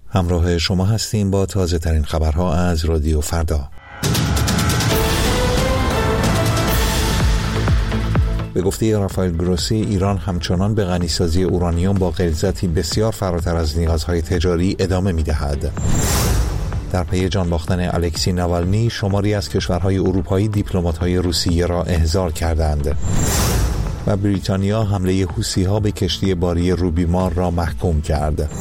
همراه شما هستیم با تازه ترین خبرها از رادیو فردا. به گفته رافائل گروسی، ایران همچنان به غنیسازی اورانیوم با غلظتی بسیار فراتر از نیازهای تجاری ادامه می‌دهد. در پی جان باختن الکسی ناوالنی، شماری از کشورهای اروپایی دیپلمات‌های روسیه را احضار کردند. و بریتانیا حمله حوثی‌ها به کشتی باری روبیمار را محکوم کرد.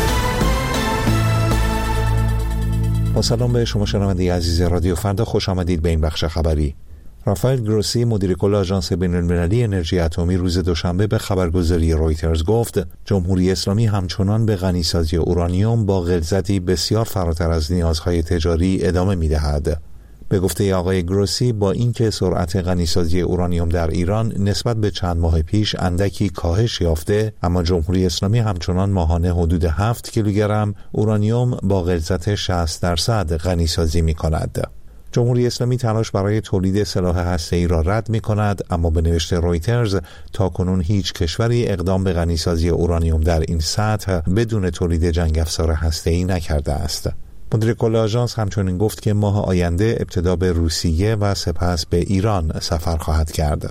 با سلام به شما شنونده عزیز رادیو فردا، خوش آمدید به این بخش خبری. رافائل گروسی، مدیر کل آژانس بین‌المللی انرژی اتمی، روز دوشنبه به خبرگزاری رویترز گفت جمهوری اسلامی همچنان به غنیسازی اورانیوم با غلظتی بسیار فراتر از نیازهای تجاری ادامه می‌دهد. به گفته آقای گروسی، با اینکه سرعت غنیسازی اورانیوم در ایران نسبت به چند ماه پیش اندکی کاهش یافته، اما جمهوری اسلامی همچنان ماهانه حدود 7 کیلوگرم اورانیوم با غلظت 60% غنیسازی می‌کند. جمهوری اسلامی تلاش برای تولید سلاح هسته‌ای را رد می‌کند، اما به نوشت رویترز تاکنون هیچ کشوری اقدام به غنیسازی اورانیوم در این سطح بدون تولید جنگ افزار هسته‌ای نکرده است. مدیر کل آژانس همچنین گفت که ماه آینده ابتدا به روسیه و سپس به ایران سفر خواهد کرد.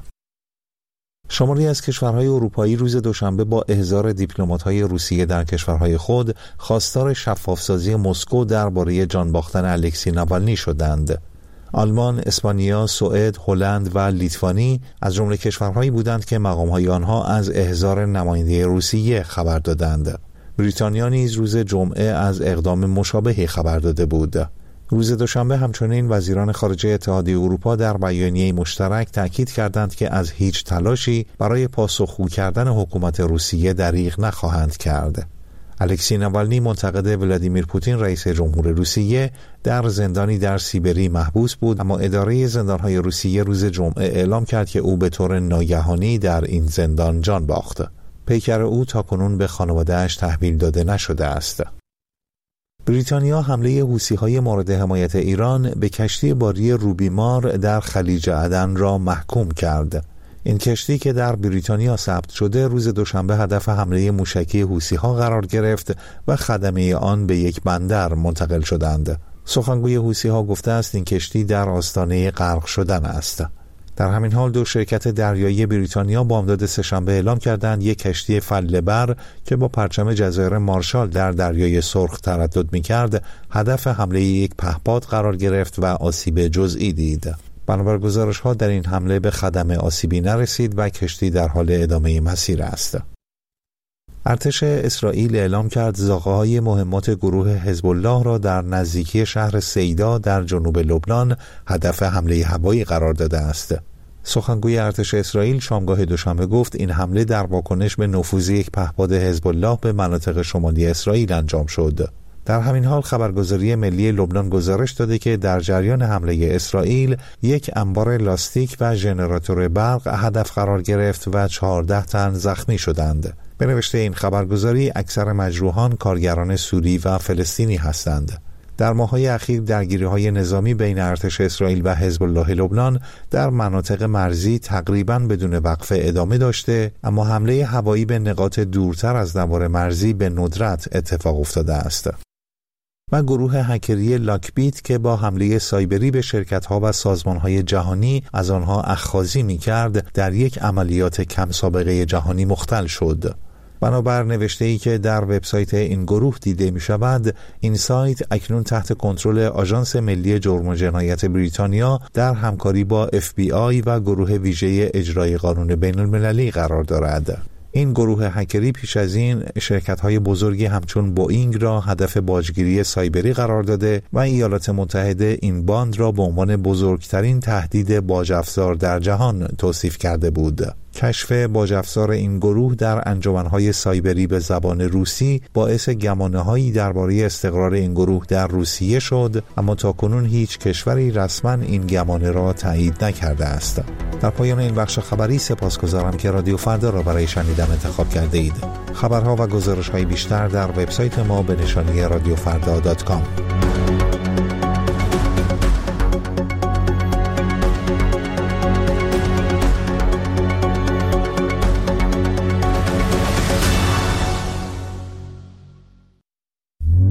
شماری از کشورهای اروپایی روز دوشنبه با احضار دیپلمات‌های روسیه در کشورهای خود خواستار شفافسازی مسکو درباره جان باختن الکسی ناوالنی شدند. آلمان، اسپانیا، سوئد، هلند و لیتوانی از جمله کشورهایی بودند که مقام‌های آنها از احضار نماینده روسیه خبر دادند. بریتانیا نیز روز جمعه از اقدام مشابهی خبر داده بود. روز دوشنبه همچنین وزیران خارجه اتحادیه اروپا در بیانیه مشترک تأکید کردند که از هیچ تلاشی برای پاسخگو کردن حکومت روسیه دریغ نخواهند کرد. الکسی ناوالنی، منتقد ولادیمیر پوتین رئیس جمهور روسیه، در زندانی در سیبری محبوس بود، اما اداره زندانهای روسیه روز جمعه اعلام کرد که او به طور ناگهانی در این زندان جان باخت. پیکر او تاکنون به خانواده‌اش تحویل داده نشده است. بریتانیا حمله حوثی‌های مورد حمایت ایران به کشتی باری روبیمار در خلیج عدن را محکوم کرد. این کشتی که در بریتانیا ثبت شده روز دوشنبه هدف حمله موشکی حوثی‌ها قرار گرفت و خدمه آن به یک بندر منتقل شدند. سخنگوی حوثی‌ها گفته است این کشتی در آستانه غرق شدن است. در همین حال دو شرکت دریایی بریتانیا بامداد سه‌شنبه اعلام کردند یک کشتی فله‌بر که با پرچم جزایر مارشال در دریای سرخ تردد می‌کرد، هدف حمله یک پهپاد قرار گرفت و آسیب جزئی دید. بنابر گزارش‌ها در این حمله به خدمه آسیبی نرسید و کشتی در حال ادامه مسیر است. ارتش اسرائیل اعلام کرد زاغه‌های مهمات گروه حزب الله را در نزدیکی شهر سیدا در جنوب لبنان هدف حمله هوایی قرار داده است. سخنگوی ارتش اسرائیل شامگاه دوشنبه گفت این حمله در واکنش به نفوذ یک پهپاد حزب الله به مناطق شمالی اسرائیل انجام شد. در همین حال خبرگزاری ملی لبنان گزارش داده که در جریان حمله اسرائیل یک انبار لاستیک و ژنراتور برق هدف قرار گرفت و 14 تن زخمی شدند. به نوشته این خبرگزاری اکثر مجروحان کارگران سوری و فلسطینی هستند. در ماه‌های اخیر درگیری‌های نظامی بین ارتش اسرائیل و حزب الله لبنان در مناطق مرزی تقریباً بدون وقفه ادامه داشته، اما حمله هوایی به نقاط دورتر از نوار مرزی به ندرت اتفاق افتاده است. و گروه هکری لاکبیت که با حمله سایبری به شرکت‌ها و سازمان‌های جهانی از آنها اخاذی می‌کرد، در یک عملیات کم سابقه جهانی مختل شد. بنابر نوشته‌ای که در وبسایت این گروه دیده می‌شود، این سایت اکنون تحت کنترل آژانس ملی جرم و جنایت بریتانیا در همکاری با FBI و گروه ویژه اجرای قانون بین‌المللی قرار دارد. این گروه هکری پیش از این شرکت‌های بزرگی همچون بوئینگ را هدف باجگیری سایبری قرار داده و ایالات متحده این باند را به عنوان بزرگترین تهدید باج افزار در جهان توصیف کرده بود. کشف باج افزار این گروه در انجمن‌های سایبری به زبان روسی باعث گمانه‌هایی درباره استقرار این گروه در روسیه شد، اما تاکنون هیچ کشوری رسما این گمانه را تایید نکرده است. در پایان این بخش خبری سپاسگزارم که رادیو فردا را برای شنیدن انتخاب کرده اید. خبرها و گزارش‌های بیشتر در وبسایت ما به نشانی radiofrda.com.